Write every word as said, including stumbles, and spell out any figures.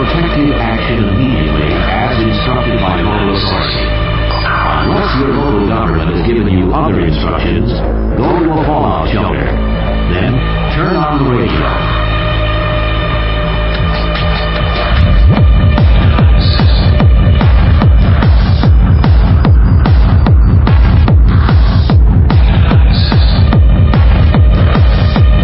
protective action immediately as instructed by local authority. Unless your local government has given you other instructions, go to a fallout shelter. Then turn on the radio.